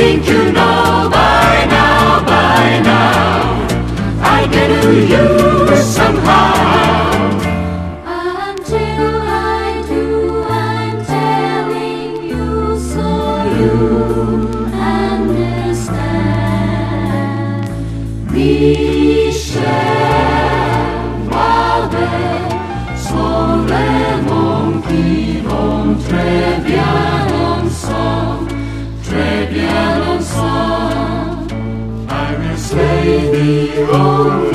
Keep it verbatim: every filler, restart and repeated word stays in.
think you know by now, by now, I get to you somehow. Until I do, I'm telling you so you understand. Michel Valverde, sole mon chiron, très bien ensemble, très bien ensemble. I will slay thee, oh